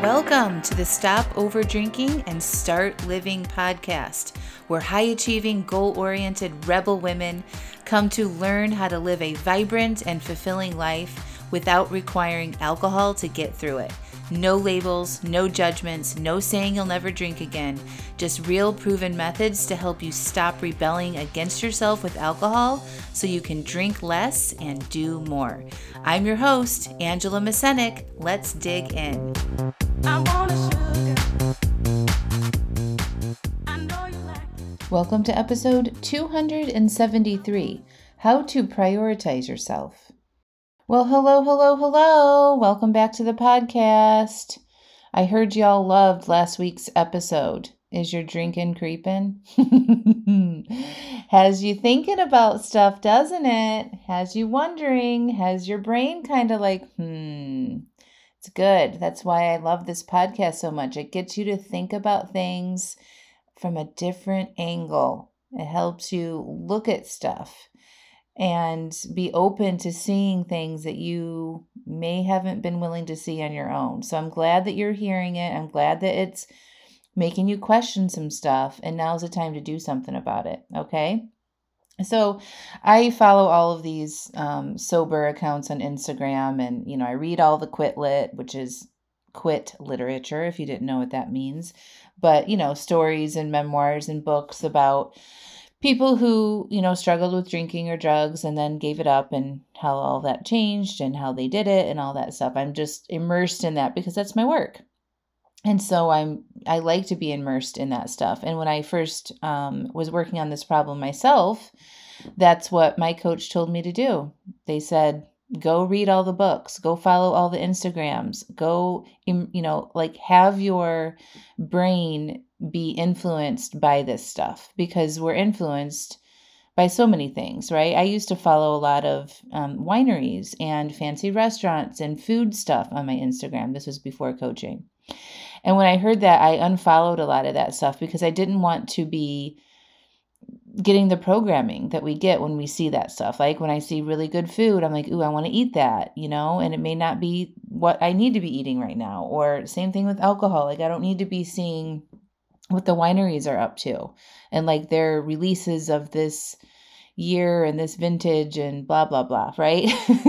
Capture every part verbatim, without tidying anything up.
Welcome to the Stop Over Drinking and Start Living podcast, where high-achieving, goal-oriented rebel women come to learn how to live a vibrant and fulfilling life without requiring alcohol to get through it. No labels, no judgments, no saying you'll never drink again. Just real proven methods to help you stop rebelling against yourself with alcohol so you can drink less and do more. I'm your host, Angela Masenik. Let's dig in. I want a sugar. I know you like it. Welcome to episode two hundred seventy-three, How to Prioritize Yourself. Well, hello, hello, hello. Welcome back to the podcast. I heard y'all loved last week's episode. Is your drinking creeping? Has you thinking about stuff, doesn't it? Has you wondering? Has your brain kind of like, hmm, it's good. That's why I love this podcast so much. It gets you to think about things from a different angle. It helps you look at stuff and be open to seeing things that you may haven't been willing to see on your own. So I'm glad that you're hearing it. I'm glad that it's making you question some stuff, and now's the time to do something about it, okay? So I follow all of these um, sober accounts on Instagram, and, you know, I read all the Quit Lit, which is quit literature, if you didn't know what that means, but, you know, stories and memoirs and books about people who, you know, struggled with drinking or drugs and then gave it up, and how all that changed and how they did it and all that stuff. I'm just immersed in that because that's my work. And so I'm, I like to be immersed in that stuff. And when I first um, was working on this problem myself, that's what my coach told me to do. They said, go read all the books, go follow all the Instagrams, go, you know, like have your brain be influenced by this stuff, because we're influenced by so many things, right? I used to follow a lot of um, wineries and fancy restaurants and food stuff on my Instagram. This was before coaching. And when I heard that, I unfollowed a lot of that stuff because I didn't want to be getting the programming that we get when we see that stuff. Like when I see really good food, I'm like, ooh, I want to eat that, you know, and it may not be what I need to be eating right now. Or same thing with alcohol. Like I don't need to be seeing what the wineries are up to and like their releases of this year and this vintage and blah, blah, blah, right?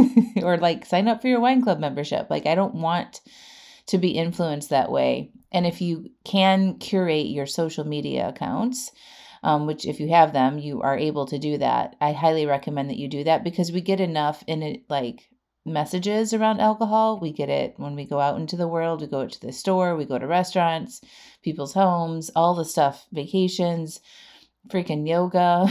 Or like sign up for your wine club membership. Like I don't want to be influenced that way. And if you can curate your social media accounts, um, which if you have them, you are able to do that. I highly recommend that you do that because we get enough in it, like messages around alcohol. We get it when we go out into the world, we go to the store, we go to restaurants, people's homes, all the stuff, vacations, freaking yoga,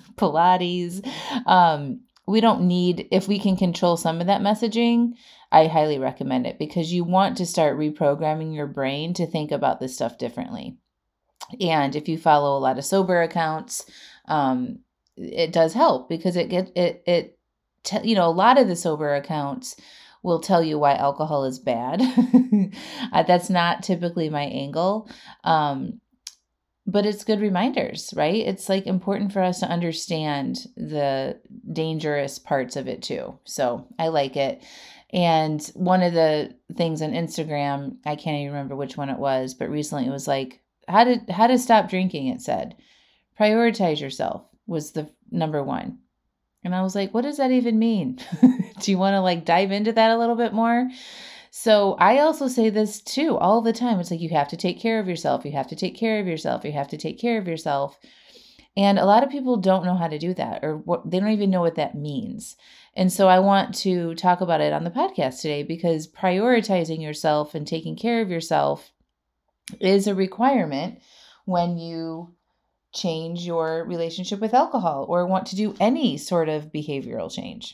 Pilates. Um, we don't need, if we can control some of that messaging, I highly recommend it because you want to start reprogramming your brain to think about this stuff differently. And if you follow a lot of sober accounts, um, it does help because it get it it te- you know, a lot of the sober accounts will tell you why alcohol is bad. uh, that's not typically my angle. Um, But it's good reminders, right? It's like important for us to understand the dangerous parts of it too. So I like it. And one of the things on Instagram, I can't even remember which one it was, but recently it was like, how to, how to stop drinking, it said. Prioritize yourself was the number one. And I was like, what does that even mean? Do you want to like dive into that a little bit more? So I also say this too all the time. It's like, you have to take care of yourself. You have to take care of yourself. You have to take care of yourself. And a lot of people don't know how to do that, or what, they don't even know what that means. And so I want to talk about it on the podcast today because prioritizing yourself and taking care of yourself is a requirement when you change your relationship with alcohol or want to do any sort of behavioral change.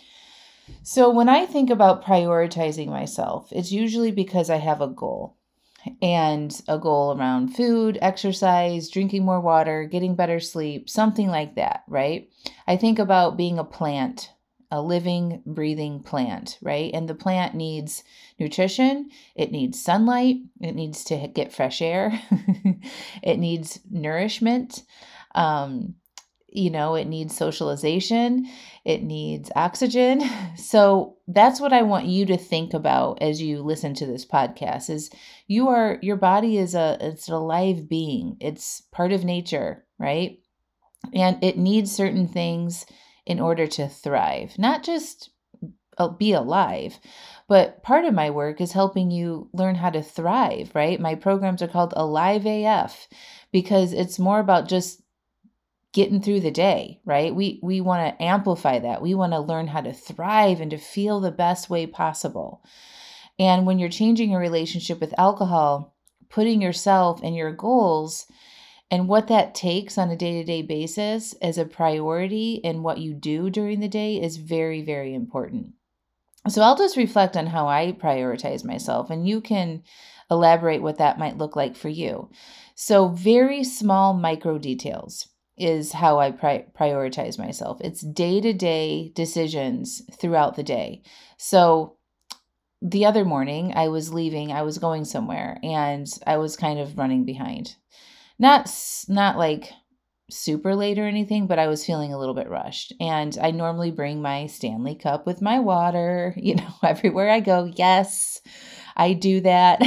So when I think about prioritizing myself, it's usually because I have a goal, and a goal around food, exercise, drinking more water, getting better sleep, something like that, right? I think about being a plant, a living, breathing plant, right? And the plant needs nutrition, it needs sunlight, it needs to get fresh air, it needs nourishment. Um, you know, it needs socialization, it needs oxygen. So that's what I want you to think about as you listen to this podcast is you are, your body is a, it's a live being. It's part of nature, right? And it needs certain things in order to thrive, not just uh, be alive. But part of my work is helping you learn how to thrive, right? My programs are called Alive A F because it's more about just getting through the day, right? We we want to amplify that. We want to learn how to thrive and to feel the best way possible. And when you're changing your relationship with alcohol, putting yourself and your goals and what that takes on a day-to-day basis as a priority in what you do during the day is very, very important. So I'll just reflect on how I prioritize myself, and you can elaborate what that might look like for you. So very small micro details is how I pri- prioritize myself. It's day-to-day decisions throughout the day. So the other morning I was leaving, I was going somewhere, and I was kind of running behind. Not not like super late or anything, but I was feeling a little bit rushed. And I normally bring my Stanley cup with my water, you know, everywhere I go. Yes, I do that.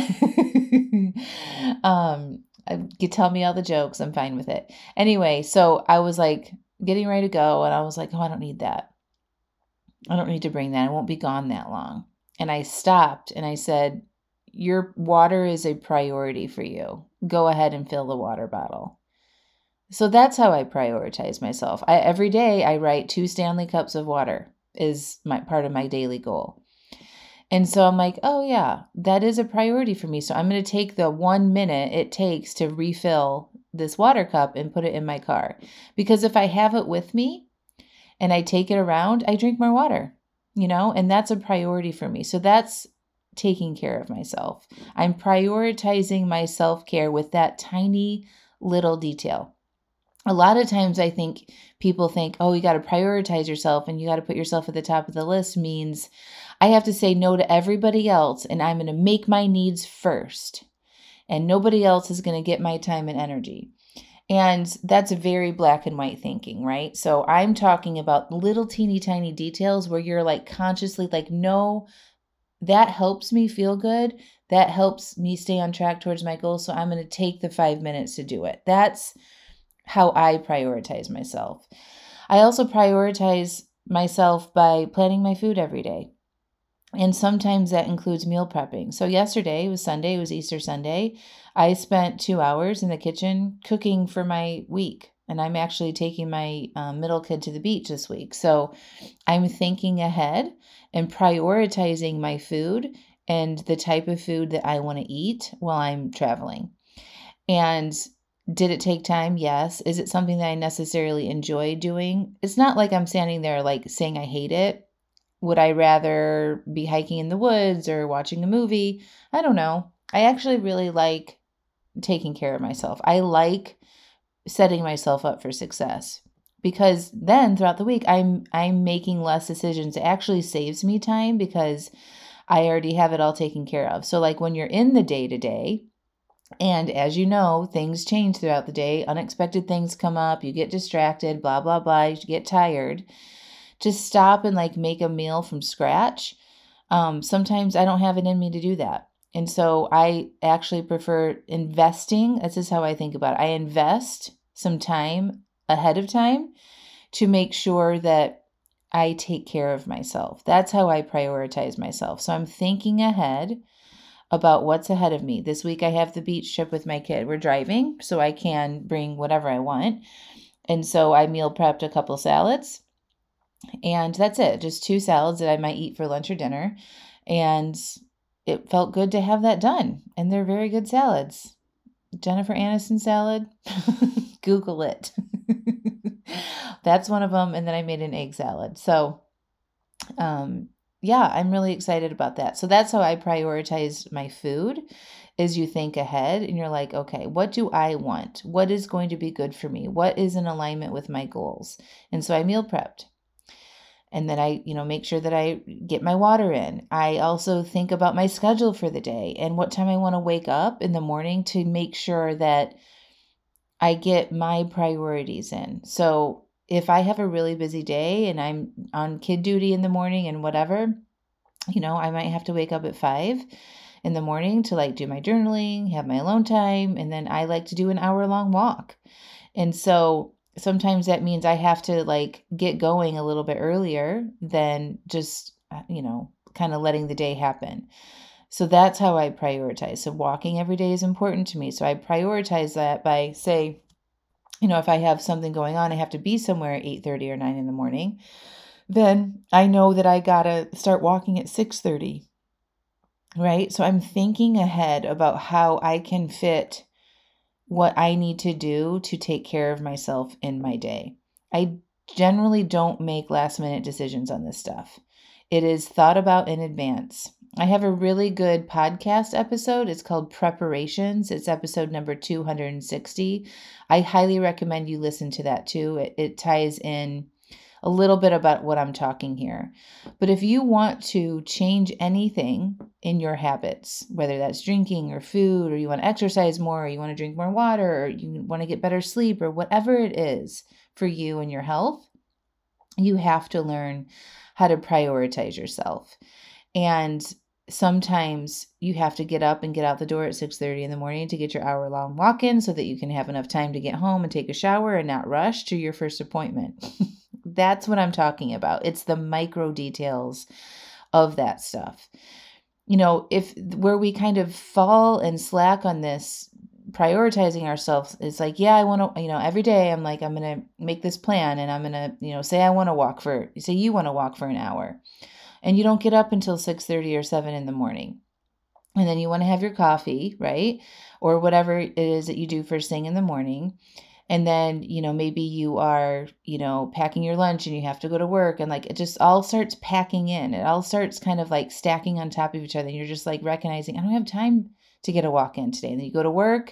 um, you tell me all the jokes, I'm fine with it. Anyway, so I was like getting ready to go, and I was like, oh, I don't need that. I don't need to bring that. I won't be gone that long. And I stopped and I said, your water is a priority for you. Go ahead and fill the water bottle. So that's how I prioritize myself. I, every day I write two Stanley cups of water is my part of my daily goal. And so I'm like, oh yeah, that is a priority for me. So I'm going to take the one minute it takes to refill this water cup and put it in my car. Because if I have it with me and I take it around, I drink more water, you know, and that's a priority for me. So that's taking care of myself. I'm prioritizing my self-care with that tiny little detail. A lot of times I think people think, oh, you got to prioritize yourself and you got to put yourself at the top of the list means I have to say no to everybody else and I'm going to make my needs first and nobody else is going to get my time and energy. And that's very black and white thinking, right? So I'm talking about little teeny tiny details where you're like consciously like, no, that helps me feel good. That helps me stay on track towards my goal. So I'm going to take the five minutes to do it. That's how I prioritize myself. I also prioritize myself by planning my food every day. And sometimes that includes meal prepping. So yesterday was Sunday, it was Easter Sunday. I spent two hours in the kitchen cooking for my week. And I'm actually taking my um, middle kid to the beach this week. So I'm thinking ahead and prioritizing my food and the type of food that I want to eat while I'm traveling. And did it take time? Yes. Is it something that I necessarily enjoy doing? It's not like I'm standing there like saying I hate it. Would I rather be hiking in the woods or watching a movie? I don't know. I actually really like taking care of myself. I like setting myself up for success because then throughout the week I'm I'm making less decisions. It actually saves me time because I already have it all taken care of. So like when you're in the day-to-day, and as you know, things change throughout the day. Unexpected things come up. You get distracted, blah, blah, blah. You get tired. Just stop and like make a meal from scratch. Um, sometimes I don't have it in me to do that. And so I actually prefer investing. This is how I think about it. I invest some time ahead of time to make sure that I take care of myself. That's how I prioritize myself. So I'm thinking ahead about what's ahead of me. This week I have the beach trip with my kid. We're driving, so I can bring whatever I want. And so I meal prepped a couple salads. And that's it. Just two salads that I might eat for lunch or dinner. And it felt good to have that done. And they're very good salads. Jennifer Aniston salad. Google it. That's one of them. And then I made an egg salad. So, um, yeah, I'm really excited about that. So that's how I prioritize my food is you think ahead and you're like, okay, what do I want? What is going to be good for me? What is in alignment with my goals? And so I meal prepped. And then I, you know, make sure that I get my water in. I also think about my schedule for the day and what time I want to wake up in the morning to make sure that I get my priorities in. So if I have a really busy day and I'm on kid duty in the morning and whatever, you know, I might have to wake up at five in the morning to like do my journaling, have my alone time, and then I like to do an hour long walk. And so sometimes that means I have to like get going a little bit earlier than just, uh, you know, kind of letting the day happen. So that's how I prioritize. So walking every day is important to me. So I prioritize that by, say, you know, if I have something going on, I have to be somewhere at eight thirty or nine in the morning, then I know that I got to start walking at six thirty, right? So I'm thinking ahead about how I can fit what I need to do to take care of myself in my day. I generally don't make last minute decisions on this stuff. It is thought about in advance. I have a really good podcast episode. It's called Preparations. It's episode number two hundred sixty. I highly recommend you listen to that too. It, it ties in a little bit about what I'm talking here. But if you want to change anything in your habits, whether that's drinking or food, or you want to exercise more, or you want to drink more water, or you want to get better sleep, or whatever it is for you and your health, you have to learn how to prioritize yourself. And sometimes you have to get up and get out the door at six thirty in the morning to get your hour long walk in so that you can have enough time to get home and take a shower and not rush to your first appointment. That's what I'm talking about. It's the micro details of that stuff. You know, if where we kind of fall and slack on this prioritizing ourselves is like, yeah, I want to, you know, every day I'm like, I'm going to make this plan and I'm going to, you know, say I want to walk for, say you want to walk for an hour and you don't get up until six thirty or seven in the morning. And then you want to have your coffee, right? Or whatever it is that you do first thing in the morning. And then, you know, maybe you are, you know, packing your lunch and you have to go to work and like it just all starts packing in. It all starts kind of like stacking on top of each other. And you're just like recognizing, I don't have time to get a walk in today. And then you go to work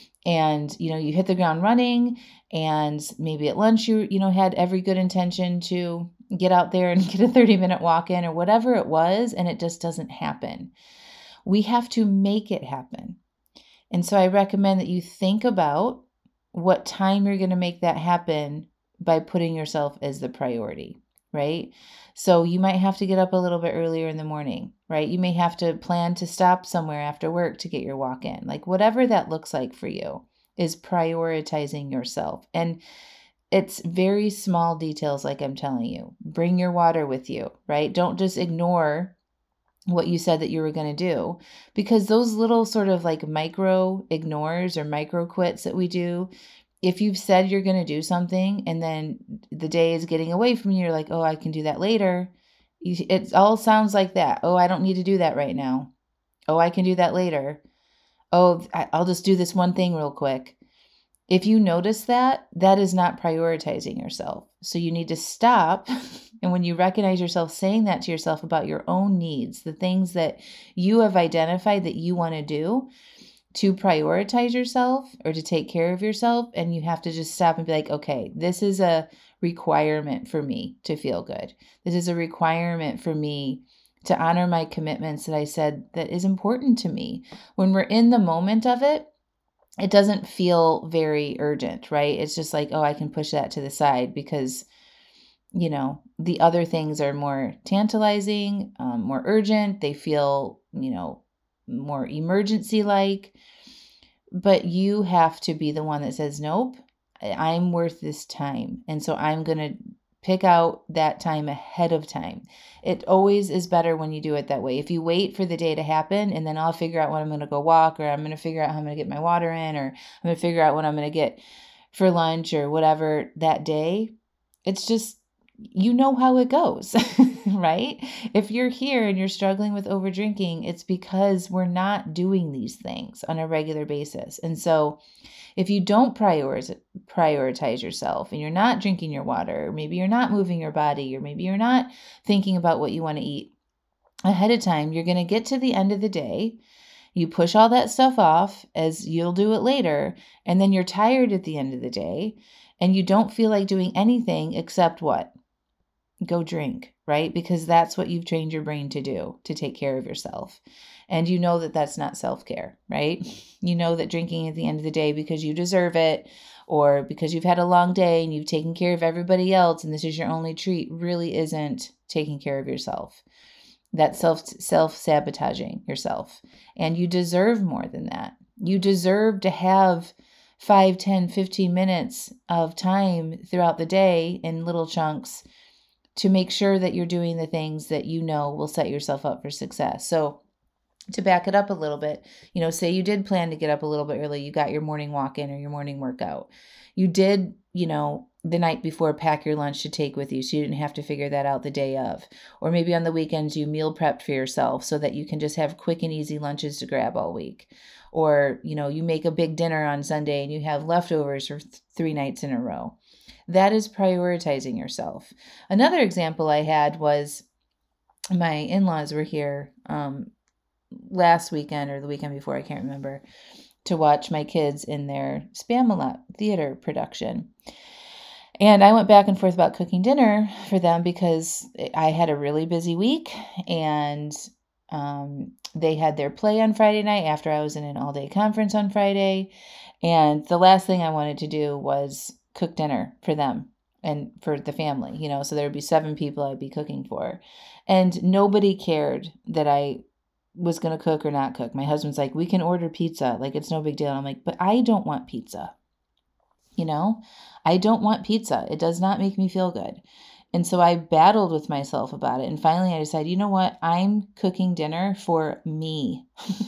and, you know, you hit the ground running and maybe at lunch you, you know, had every good intention to get out there and get a thirty minute walk in or whatever it was. And it just doesn't happen. We have to make it happen. And so I recommend that you think about what time you're going to make that happen by putting yourself as the priority, right? So you might have to get up a little bit earlier in the morning, right? You may have to plan to stop somewhere after work to get your walk in. Like whatever that looks like for you is prioritizing yourself. And it's very small details like I'm telling you. Bring your water with you, right? Don't just ignore what you said that you were going to do, because those little sort of like micro ignores or micro quits that we do, if you've said you're going to do something and then the day is getting away from you, you're like, oh, I can do that later. You, it all sounds like that. Oh, I don't need to do that right now. Oh, I can do that later. Oh, I, I'll just do this one thing real quick. If you notice that, that is not prioritizing yourself. So you need to stop. And when you recognize yourself saying that to yourself about your own needs, the things that you have identified that you want to do to prioritize yourself or to take care of yourself, and you have to just stop and be like, okay, this is a requirement for me to feel good. This is a requirement for me to honor my commitments that I said that is important to me. When we're in the moment of it, it doesn't feel very urgent, right? It's just like, oh, I can push that to the side because, you know, the other things are more tantalizing, um, more urgent. They feel, you know, more emergency-like. But you have to be the one that says, nope, I'm worth this time. And so I'm going to pick out that time ahead of time. It always is better when you do it that way. If you wait for the day to happen and then I'll figure out when I'm going to go walk, or I'm going to figure out how I'm going to get my water in, or I'm going to figure out what I'm going to get for lunch or whatever that day, it's just, you know how it goes, right? If you're here and you're struggling with over drinking, it's because we're not doing these things on a regular basis. And so if you don't prioritize, prioritize yourself and you're not drinking your water, or maybe you're not moving your body, or maybe you're not thinking about what you want to eat ahead of time, you're going to get to the end of the day. You push all that stuff off as you'll do it later. And then you're tired at the end of the day and you don't feel like doing anything except what? Go drink, right? Because that's what you've trained your brain to do, to take care of yourself. And you know that that's not self-care, right? You know that drinking at the end of the day because you deserve it, or because you've had a long day and you've taken care of everybody else and this is your only treat, really isn't taking care of yourself. That's self self-sabotaging yourself. And you deserve more than that. You deserve to have five, ten, fifteen minutes of time throughout the day in little chunks to make sure that you're doing the things that you know will set yourself up for success. So to back it up a little bit, you know, say you did plan to get up a little bit early, you got your morning walk in or your morning workout. You did, you know, the night before pack your lunch to take with you so you didn't have to figure that out the day of. Or maybe on the weekends you meal prepped for yourself so that you can just have quick and easy lunches to grab all week. Or, you know, you make a big dinner on Sunday and you have leftovers for th- three nights in a row. That is prioritizing yourself. Another example I had was my in-laws were here um, last weekend or the weekend before, I can't remember, to watch my kids in their Spamalot theater production. And I went back and forth about cooking dinner for them because I had a really busy week and um, they had their play on Friday night after I was in an all-day conference on Friday. And the last thing I wanted to do was cook dinner for them and for the family, you know, so there would be seven people I'd be cooking for. And nobody cared that I was going to cook or not cook. My husband's like, we can order pizza. Like, it's no big deal. I'm like, but I don't want pizza. You know, I don't want pizza. It does not make me feel good. And so I battled with myself about it. And finally I decided, you know what? I'm cooking dinner for me.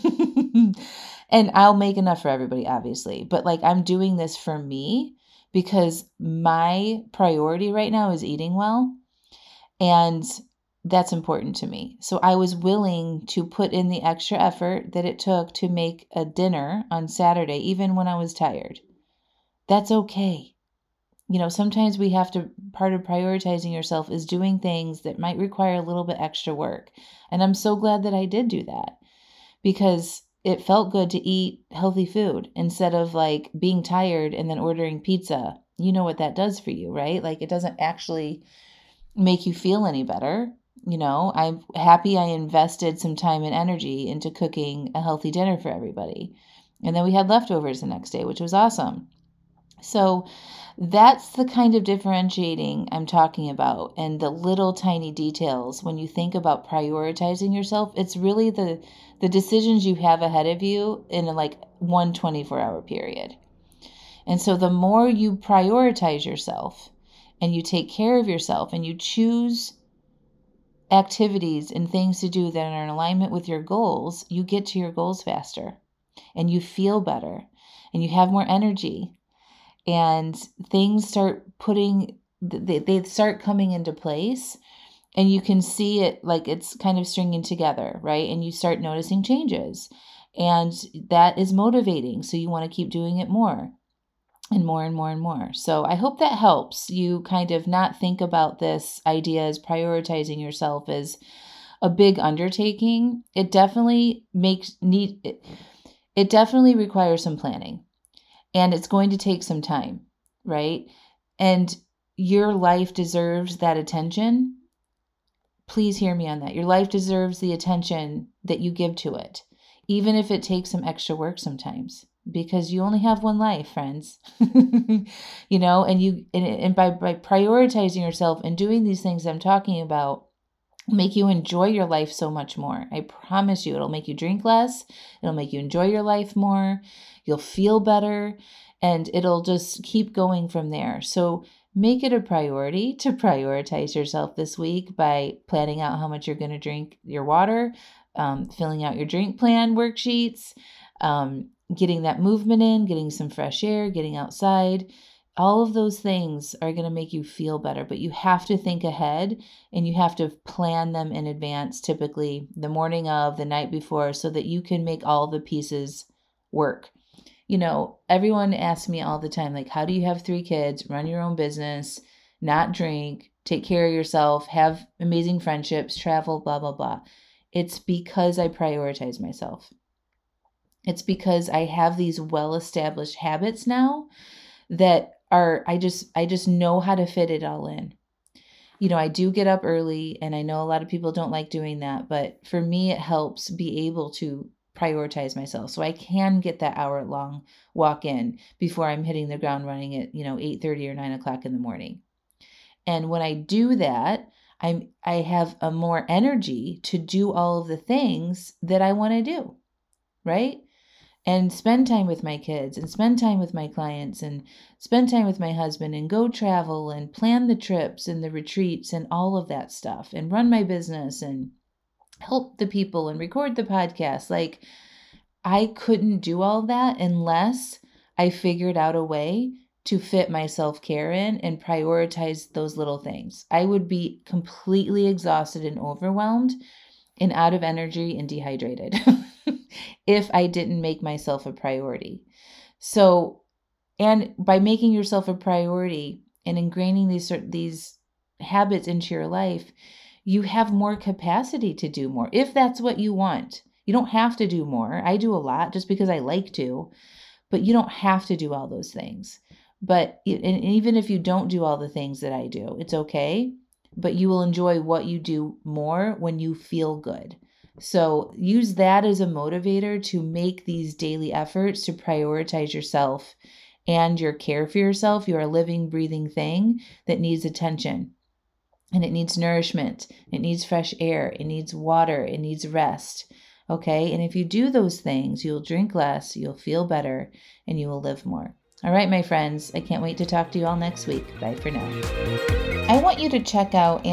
And I'll make enough for everybody, obviously. But like, I'm doing this for me because my priority right now is eating well. And that's important to me. So I was willing to put in the extra effort that it took to make a dinner on Saturday, even when I was tired. That's okay. You know, sometimes we have to, part of prioritizing yourself is doing things that might require a little bit extra work. And I'm so glad that I did do that because it felt good to eat healthy food instead of like being tired and then ordering pizza. You know what that does for you, right? Like it doesn't actually make you feel any better. You know, I'm happy I invested some time and energy into cooking a healthy dinner for everybody. And then we had leftovers the next day, which was awesome. So that's the kind of differentiating I'm talking about, and the little tiny details when you think about prioritizing yourself. It's really the the decisions you have ahead of you in a, like one twenty-four hour period. And so the more you prioritize yourself and you take care of yourself and you choose activities and things to do that are in alignment with your goals, you get to your goals faster and you feel better and you have more energy. And things start putting, they, they start coming into place and you can see it like it's kind of stringing together, right? And you start noticing changes and that is motivating. So you want to keep doing it more and more and more and more. So I hope that helps you kind of not think about this idea as prioritizing yourself as a big undertaking. It definitely makes need, it, it definitely requires some planning. And it's going to take some time, right? And your life deserves that attention. Please hear me on that. Your life deserves the attention that you give to it, even if it takes some extra work sometimes, because you only have one life, friends. You know, and you and, and by, by prioritizing yourself and doing these things I'm talking about, make you enjoy your life so much more. I promise you, it'll make you drink less. It'll make you enjoy your life more. You'll feel better and it'll just keep going from there. So make it a priority to prioritize yourself this week by planning out how much you're going to drink your water, um, filling out your drink plan worksheets, um, getting that movement in, getting some fresh air, getting outside. All of those things are going to make you feel better, but you have to think ahead and you have to plan them in advance, typically the morning of, the night before, so that you can make all the pieces work. You know, everyone asks me all the time, like, how do you have three kids, run your own business, not drink, take care of yourself, have amazing friendships, travel, blah, blah, blah. It's because I prioritize myself. It's because I have these well-established habits now that are, I just, I just know how to fit it all in. You know, I do get up early and I know a lot of people don't like doing that, but for me, it helps be able to prioritize myself so I can get that hour long walk in before I'm hitting the ground running at, you know, eight thirty or nine o'clock in the morning. And when I do that, I'm, I have a more energy to do all of the things that I want to do, right? And spend time with my kids and spend time with my clients and spend time with my husband and go travel and plan the trips and the retreats and all of that stuff and run my business and help the people and record the podcast. Like, I couldn't do all that unless I figured out a way to fit my self-care in and prioritize those little things. I would be completely exhausted and overwhelmed and out of energy and dehydrated if I didn't make myself a priority. So, and by making yourself a priority and ingraining these these habits into your life, you have more capacity to do more if that's what you want. You don't have to do more. I do a lot just because I like to, but you don't have to do all those things. But and even if you don't do all the things that I do, it's okay. But you will enjoy what you do more when you feel good. So use that as a motivator to make these daily efforts to prioritize yourself and your care for yourself. You're a living, breathing thing that needs attention. And it needs nourishment. It needs fresh air. It needs water. It needs rest. Okay? And if you do those things, you'll drink less, you'll feel better, and you will live more. All right, my friends, I can't wait to talk to you all next week. Bye for now. I want you to check out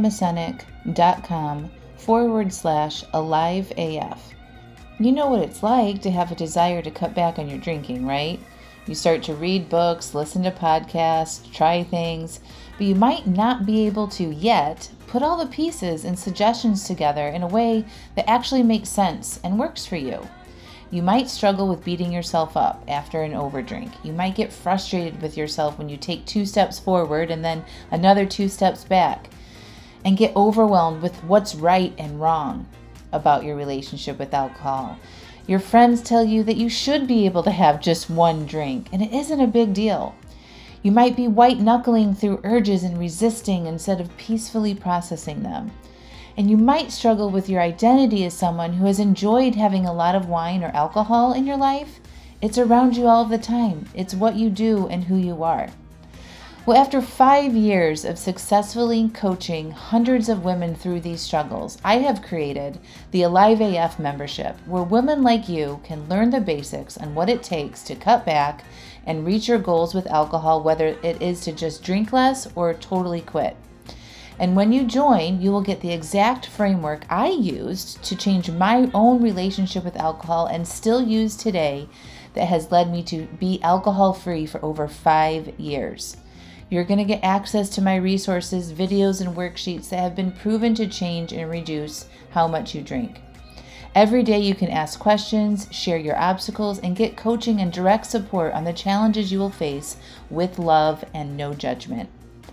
angelamesenic.com forward slash alive AF. You know what it's like to have a desire to cut back on your drinking, right? You start to read books, listen to podcasts, try things, but you might not be able to yet put all the pieces and suggestions together in a way that actually makes sense and works for you. You might struggle with beating yourself up after an overdrink. You might get frustrated with yourself when you take two steps forward and then another two steps back, and get overwhelmed with what's right and wrong about your relationship with alcohol. Your friends tell you that you should be able to have just one drink, and it isn't a big deal. You might be white-knuckling through urges and resisting instead of peacefully processing them. And you might struggle with your identity as someone who has enjoyed having a lot of wine or alcohol in your life. It's around you all of the time. It's what you do and who you are. Well, after five years of successfully coaching hundreds of women through these struggles, I have created the Alive A F membership, where women like you can learn the basics on what it takes to cut back and reach your goals with alcohol, whether it is to just drink less or totally quit. And when you join, you will get the exact framework I used to change my own relationship with alcohol and still use today, that has led me to be alcohol-free for over five years. You're going to get access to my resources, videos, and worksheets that have been proven to change and reduce how much you drink. Every day you can ask questions, share your obstacles, and get coaching and direct support on the challenges you will face with love and no judgment.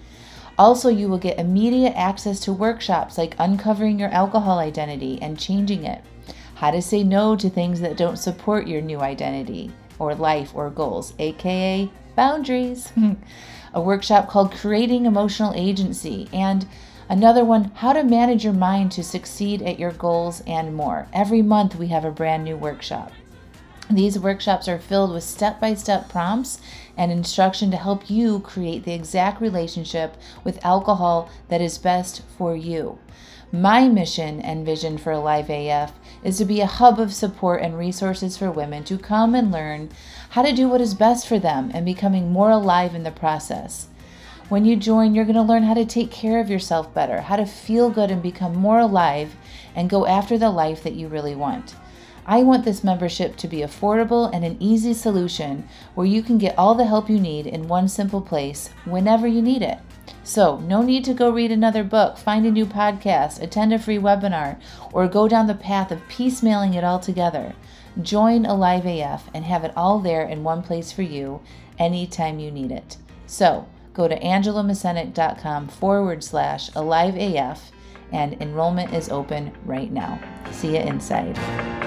Also, you will get immediate access to workshops like uncovering your alcohol identity and changing it, how to say no to things that don't support your new identity or life or goals, aka boundaries, a workshop called Creating Emotional Agency, and another one, How to Manage Your Mind to Succeed at Your Goals, and more. Every month we have a brand new workshop. These workshops are filled with step-by-step prompts and instruction to help you create the exact relationship with alcohol that is best for you. My mission and vision for Alive A F is to be a hub of support and resources for women to come and learn how to do what is best for them and becoming more alive in the process. When you join, you're going to learn how to take care of yourself better, how to feel good and become more alive and go after the life that you really want. I want this membership to be affordable and an easy solution where you can get all the help you need in one simple place whenever you need it. So, no need to go read another book, find a new podcast, attend a free webinar, or go down the path of piecemealing it all together. Join Alive A F and have it all there in one place for you anytime you need it. So, go to angelamesenic.com forward slash Alive A F, and enrollment is open right now. See you inside.